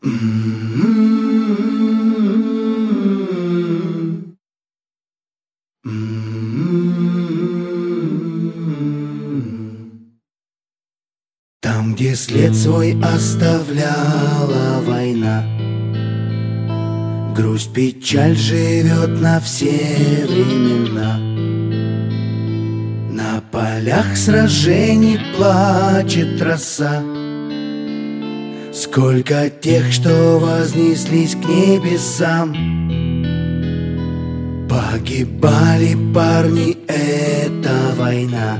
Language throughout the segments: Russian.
Там, где след свой оставляла война, грусть, печаль живет на все времена. На полях сражений плачет роса. Сколько тех, что вознеслись к небесам. Погибали парни, это война.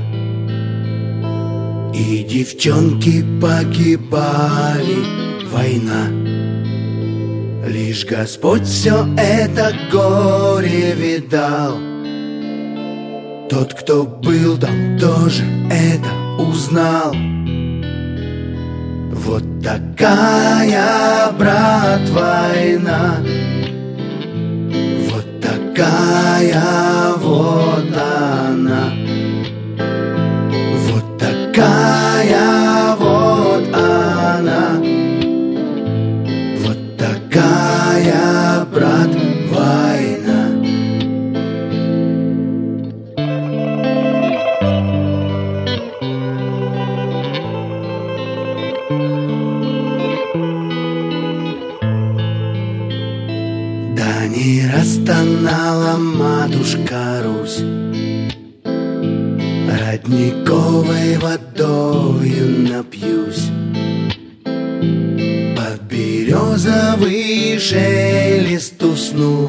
И девчонки погибали, война. Лишь Господь все это горе видал. Тот, кто был там, тоже это узнал. Вот такая, брат, война. Вот такая, вот она. Вот такая, вот она. Вот такая, брат, война. Да не расстонала матушка Русь, родниковой водою напьюсь. Под березовый шелест усну.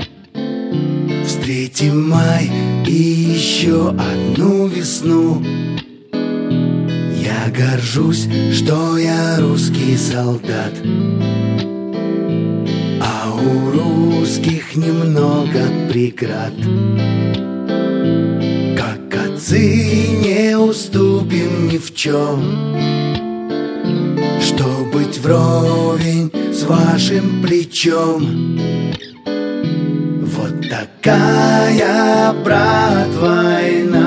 Встретим май и еще одну весну. Я горжусь, что я русский солдат, а у русских немного преград. Как отцы не уступим ни в чем, чтоб быть вровень с вашим плечом. Вот такая, брат, война.